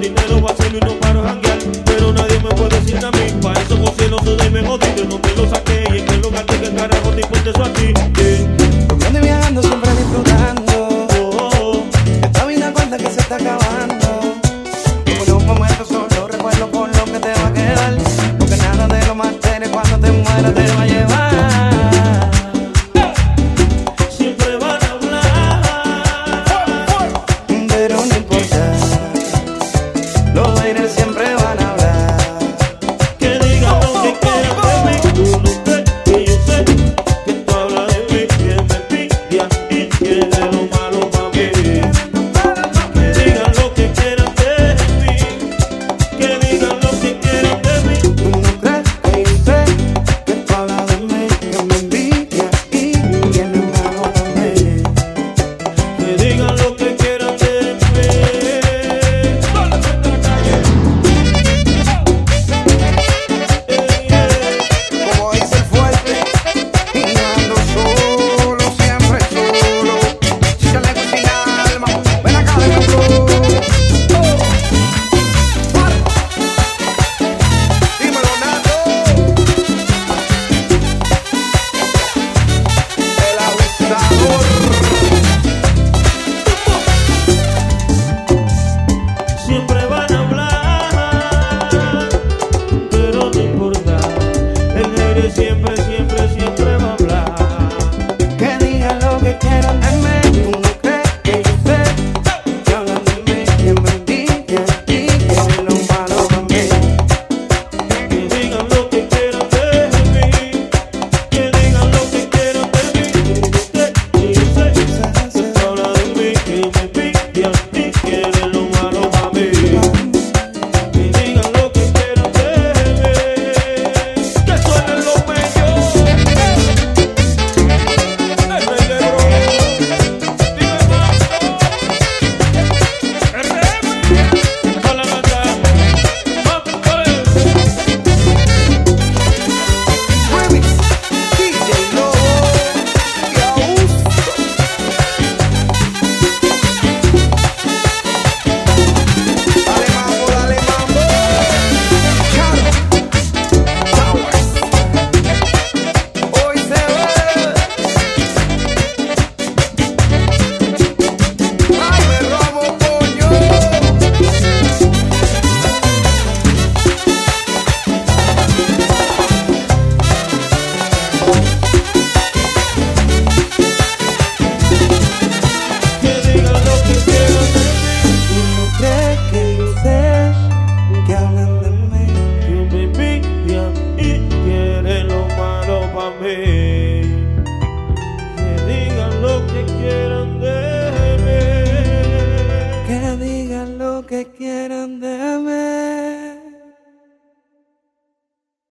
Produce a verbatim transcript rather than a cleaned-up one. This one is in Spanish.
dinero va a hacerlo y no paro a janguear. Pero nadie me puede decir a mí, para eso José lo suda y me jodí. De donde lo saqué y en qué lo gasté, que carajo te importa eso a ti. Yeah. Comiendo y viajando, siempre disfrutando. Oh, oh, oh. Esta vida cuenta que se está acabando. Y por un momento solo recuerdo por lo que te va a quedar. Porque nada de lo material cuando te mueras te va a llevar. Siempre van a hablar, Pero no importa, los aires siempre van a hablar. que digan lo que quieran de mí. Tú no crees que yo sé que tú hablas de mí, que me envidia y quiere lo malo para mí. Que digan lo que quieran de mí, que digan lo que quieran de mí. Tú no crees que yo sé que tú hablas de mí, que me envidia y tienes malo también. Que digan lo que quieran de mí. Como dice el fuerte, y ando solo, siempre solo. Chale sin alma, ven acá de nuevo. Dímelo, Nato. El avisador. Siempre van a hablar, pero no importa. El aire siempre, siempre, siempre va a hablar. Que digan lo que quieran de mí. Tú no crees que yo sé que hablan de mí, que me envidian y quieren lo malo también. Que digan lo que quieran de mí, que digan lo que quieran de mí. Que yo sé que tú hablas de mí, que me envidian y quieren lo malo para mí. Que digan lo que quieran de mí, que suenen los medios. El rey de bro, dime más. R M, a la banda, vamos, vale. Remix, D J Lobo y Augusto. Dale mambo, dale mambo. Charo, Towers. Hoy se ve. Ay, me robo, coño. Que digan lo que quieran de mí, Tú no crees que yo sé que hablan de mí. que me envidian y quieren lo malo para mí.